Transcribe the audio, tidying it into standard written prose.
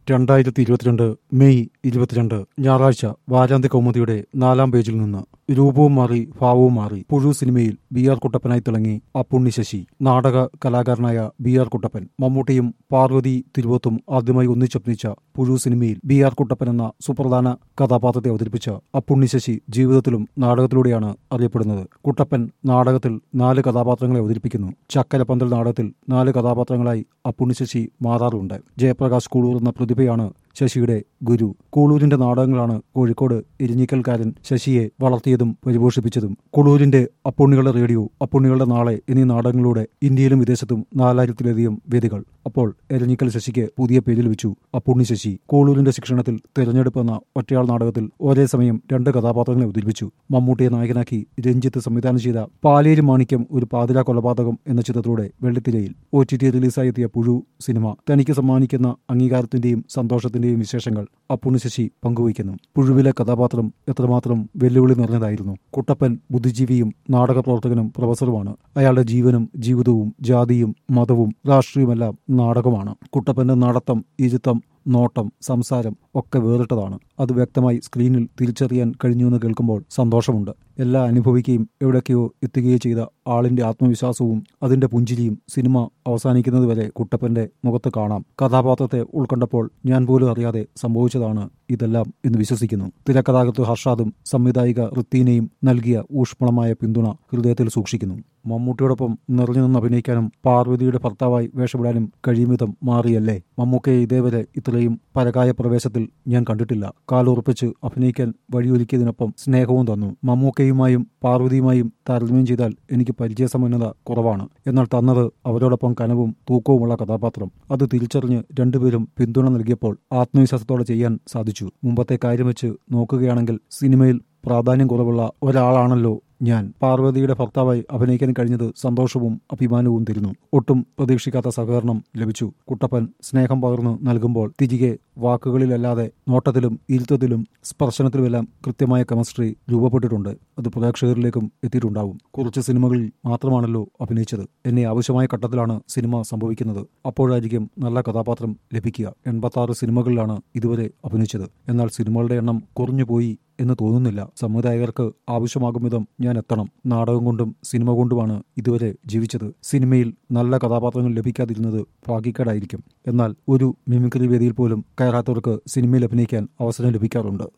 2022 May 22 ഞായറാഴ്ച വാരാന്ത്യ കൗമുദിയുടെ 4-ാം പേജിൽ നിന്ന് രൂപവും മാറി ഭാവവും മാറി. പുഴു സിനിമയിൽ ബി ആർ കുട്ടപ്പനായി തിളങ്ങി അപ്പുണ്ണി ശശി. നാടക കലാകാരനായ ബി ആർ കുട്ടപ്പൻ മമ്മൂട്ടിയും പാർവതി തിരുവോത്തും ആദ്യമായി ഒന്നിച്ചഭിനയിച്ച പുഴു സിനിമയിൽ ബി ആർ കുട്ടപ്പൻ എന്ന സുപ്രധാന കഥാപാത്രത്തെ അവതരിപ്പിച്ച അപ്പുണ്ണി ശശി ജീവിതത്തിലും നാടകത്തിലൂടെയാണ് അറിയപ്പെടുന്നത്. കുട്ടപ്പൻ നാടകത്തിൽ 4 കഥാപാത്രങ്ങളെ അവതരിപ്പിക്കുന്നു. ചക്കരപ്പന്തൽ നാടകത്തിൽ 4 കഥാപാത്രങ്ങളായി അപ്പുണ്ണി ശശി മാറാറുണ്ട്. ജയപ്രകാശ് കൂളൂർ എന്ന പ്രതിഭയാണ് ശശിയുടെ ഗുരു. കൂളൂരിന്റെ നാടകങ്ങളാണ് കോഴിക്കോട് ഇരിഞ്ഞിക്കൽക്കാരൻ ശശിയെ വളർത്തിയതും പരിപോഷിപ്പിച്ചതും. കൂളൂരിന്റെ അപ്പുണ്ണികളുടെ റേഡിയോ, അപ്പുണ്ണികളുടെ നാളെ എന്നീ നാടകങ്ങളിലൂടെ ഇന്ത്യയിലും വിദേശത്തും 4000-ത്തിലധികം വേദികൾ. അപ്പോൾ എരഞ്ഞിക്കൽ ശശിക്ക് പുതിയ പേരിൽ വെച്ചു അപ്പുണ്ണി ശശി. കൂളൂരിന്റെ ശിക്ഷണത്തിൽ തെരഞ്ഞെടുപ്പ് എന്ന ഒറ്റയാൾ നാടകത്തിൽ ഒരേ സമയം 2 കഥാപാത്രങ്ങളെ അവതരിപ്പിച്ചു. മമ്മൂട്ടിയെ നായകനാക്കി രഞ്ജിത്ത് സംവിധാനം ചെയ്ത പാലേരി മാണിക്യം ഒരു പാതിരാ കൊലപാതകം എന്ന ചിത്രത്തിലൂടെ വെള്ളിത്തിരയിൽ OTT റിലീസായി എത്തിയ പുഴു സിനിമ തനിക്ക് സമ്മാനിക്കുന്ന അംഗീകാരത്തിന്റെയും സന്തോഷത്തിന്റെയും വിശേഷങ്ങൾ അപ്പുണ്ണി ശശി പങ്കുവയ്ക്കുന്നു. പുഴുവിലെ കഥാപാത്രം എത്രമാത്രം വെല്ലുവിളി നിറഞ്ഞതായിരുന്നു. കുട്ടപ്പൻ ബുദ്ധിജീവിയും നാടക പ്രവർത്തകനും പ്രൊഫസറുമാണ്. അയാളുടെ ജീവനും ജീവിതവും ജാതിയും മതവും രാഷ്ട്രീയവുമെല്ലാം നാടകമാണ്. കുട്ടപ്പന്റെ നടത്തം, ഇരുത്തം, നോട്ടം, സംസാരം ഒക്കെ വേറിട്ടതാണ്. അത് വ്യക്തമായി സ്ക്രീനിൽ തിരിച്ചറിയാൻ കഴിഞ്ഞുവെന്ന് കേൾക്കുമ്പോൾ സന്തോഷമുണ്ട്. എല്ലാ അനുഭവിക്കുകയും എവിടേക്കോ എത്തുകയോ ചെയ്ത ആളിന്റെ ആത്മവിശ്വാസവും അതിന്റെ പുഞ്ചിരിയും സിനിമ അവസാനിക്കുന്നതുവരെ കുട്ടപ്പന്റെ മുഖത്ത് കാണാം. കഥാപാത്രത്തെ ഉൾക്കൊണ്ടപ്പോൾ ഞാൻ പോലും അറിയാതെ സംഭവിച്ചതാണ് ഇതെല്ലാം എന്ന് വിശ്വസിക്കുന്നു. തിരക്കഥാകൃത്ത് ഹർഷാദും സംവിധായിക ഋത്തീനയും നൽകിയ ഊഷ്മളമായ പിന്തുണ ഹൃദയത്തിൽ സൂക്ഷിക്കുന്നു. മമ്മൂട്ടിയോടൊപ്പം നിറഞ്ഞു നിന്ന് അഭിനയിക്കാനും പാർവതിയുടെ ഭർത്താവായി വേഷമിടാനും കഴിയുമിതം മാറിയല്ലേ. മമ്മൂക്കയെ ഇതേവരെ ഇത്രയും പരകായ പ്രവേശത്തിൽ ഞാൻ കണ്ടിട്ടില്ല. കാലുറപ്പിച്ച് അഭിനയിക്കാൻ വഴിയൊരുക്കിയതിനൊപ്പം സ്നേഹവും തന്നു. മമ്മൂക്കയുമായും പാർവതിയുമായും താരതമ്യം ചെയ്താൽ എനിക്ക് പരിചയസമ്പന്നത കുറവാണ്. എന്നാൽ തന്നത് അവരോടൊപ്പം കനവും തൂക്കവുമുള്ള കഥാപാത്രം. അത് തിരിച്ചറിഞ്ഞ് രണ്ടുപേരും പിന്തുണ നൽകിയപ്പോൾ ആത്മവിശ്വാസത്തോടെ ചെയ്യാൻ സാധിച്ചു. മുമ്പത്തെ കാര്യം വെച്ച് നോക്കുകയാണെങ്കിൽ സിനിമയിൽ പ്രാധാന്യം കുറവുള്ള ഒരാളാണല്ലോ ഞാൻ. പാർവതിയുടെ ഭർത്താവായി അഭിനയിക്കാൻ കഴിഞ്ഞത് സന്തോഷവും അഭിമാനവും തരുന്നു. ഒട്ടും പ്രതീക്ഷിക്കാത്ത സഹകരണം ലഭിച്ചു. കുട്ടപ്പൻ സ്നേഹം പകർന്നു നൽകുമ്പോൾ തിരികെ വാക്കുകളിലല്ലാതെ നോട്ടത്തിലും ഇരുത്തത്തിലും സ്പർശനത്തിലുമെല്ലാം കൃത്യമായ കെമിസ്ട്രി രൂപപ്പെട്ടിട്ടുണ്ട്. അത് പ്രേക്ഷകരിലേക്കും എത്തിയിട്ടുണ്ടാവും. കുറച്ച് സിനിമകളിൽ മാത്രമാണല്ലോ അഭിനയിച്ചത്. എന്നെ ആവശ്യമായ ഘട്ടത്തിലാണ് സിനിമ സംഭവിക്കുന്നത്. അപ്പോഴായിരിക്കും നല്ല കഥാപാത്രം ലഭിക്കുക. 86 സിനിമകളിലാണ് ഇതുവരെ അഭിനയിച്ചത്. എന്നാൽ സിനിമകളുടെ എണ്ണം കുറഞ്ഞുപോയി എന്ന് തോന്നുന്നില്ല. സംവിധായകർക്ക് ആവശ്യമാകും വിധം ഞാൻ എത്തണം. നാടകം കൊണ്ടും സിനിമ കൊണ്ടുമാണ് ഇതുവരെ ജീവിച്ചത്. സിനിമയിൽ നല്ല കഥാപാത്രങ്ങൾ ലഭിക്കാതിരുന്നത് ഭാഗ്യക്കേടായിരിക്കും. എന്നാൽ ഒരു മിമിക്രി വേദിയിൽ പോലും കയറാത്തവർക്ക് സിനിമയിൽ അഭിനയിക്കാൻ അവസരം ലഭിക്കാറുണ്ട്.